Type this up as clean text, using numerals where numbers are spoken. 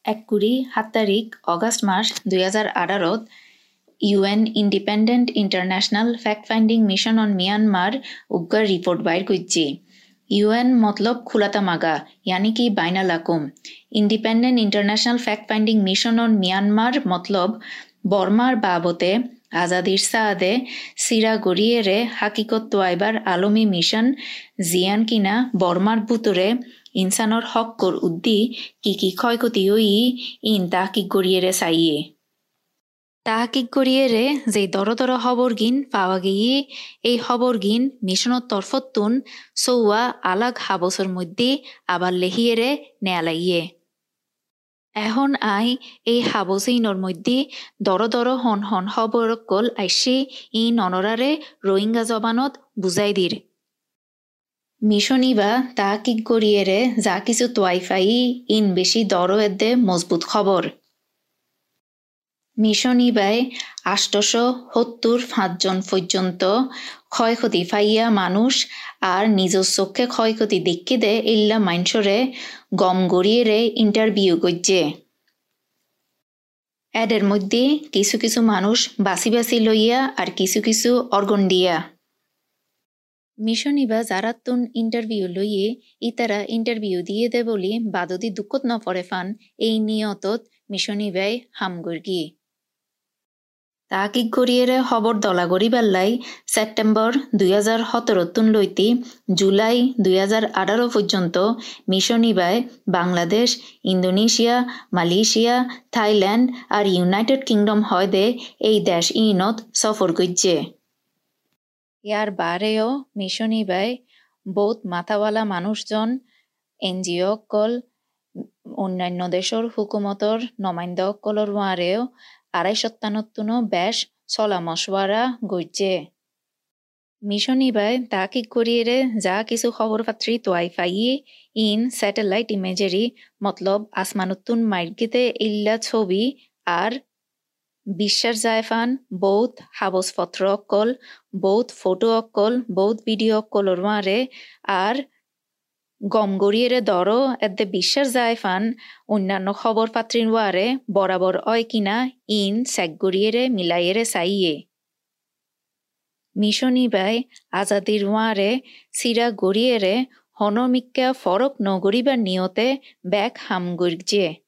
7 তারিখ অগাস্ট মাস 2018 UN independent international fact finding mission on Myanmar উগ্র রিপোর্ট বাইর করছে। UN মতলব খুলাতা মাগা यानी कि বাইনা লাকুম। Independent international fact finding mission on Myanmar মতলব বর্মার বাবতে আজাদির সাদে সিরা গড়িয়েরে হাকিকত তোয়াইবার আলমী মিশন জিয়ান কিনা বর্মার বুতরে ইনসানর হক্কর উদ্দি কি ক্ষয়ক্ষতি হই ইন তাহকিক গড়িয়েরে চাইয়ে তাহাকিক গড়িয়েরে যে দর খবর গিন পাওয়া গিয়ে এই খবর গিন মিশনের তরফতুন সৌয়া আলাগ হাবসের মধ্যে আবার লেহিয়েরে নেয়া লাগিয়ে এখন আই এই হাবসিনর মধ্যে দর হন খবর কল আইসি ইন অনরারে রোহিঙ্গা জবানত বুঝাই দির মিশন ইবা তাহাকিক গড়িয়েরে যা কিছু তোয়াইফাই ইন বেশি দর এদে মজবুত খবর মিশন ইবাই 875 জন পর্যন্ত ক্ষয়ক্ষতি ফাইয়া মানুষ আর নিজের চোখে ক্ষয়ক্ষতি দেখি দে ইল্লা মাইনসরে গম গড়িয়ে ইন্টারভিউ করছে। এদের মধ্যে কিছু মানুষ বাসি লইয়া আর কিছু অর্গন দিয়া মিশন ইবা যারাতুন ইন্টারভিউ লইয়ে ইতারা ইন্টারভিউ দিয়ে দে বলি বাদদি দুঃখত ন পড়ে ফান এই নিয়তত মিশন ইবাই হামগর্গি তাহাকিক গড়িয়েরে খবর দলা গড়িবাল্লাই সেপ্টেম্বর 2017 লইতি জুলাই 2018 পর্যন্ত মিশন ইবায় বাংলাদেশ, ইন্দোনেশিয়া, মালয়েশিয়া, থাইল্যান্ড আর ইউনাইটেড কিংডম হয় দে এই দেশ ইনত সফর করছে। ইয়ার বারেও মিশন ইবায় বহুত মাথাওয়ালা মানুষজন এনজিও কল অন্যান্য দেশের হুকুমতর নমাইন্দা কলর ওয়ারেও 257 বেশ চলা মশওয়ারা গইছে। মিশন ইবাই তাহাকিক গড়িয়েরে যা কিছু খবর পাত্রী তোয়াই ফাইয়ে ইন স্যাটেলাইট ইমেজেরি মতলব আসমানুত্তুন মাইরগিতে ইল্লা ছবি আর বিশ্বাস জায়ফান বহুত হাবসপত্র অক্কল বহুত ফটো অক্কল বহুত ভিডিও অক্কলর মারে আর গম গড়িয়েরে দরো এদে বিশ্বাস জায়ফান অন্যান্য খবর পাত্রিন ওয়ারে বরাবর অয় কিনা ইন স্যাক গড়িয়েরে মিলাইয়েরে চাইয়ে মিশন ইবাই আজাদির ওয়ারে সিরা গড়িয়েরে হনমিক্কা ফরক নগরিবার নিয়তে ব্যাক হাম গড়িয়ে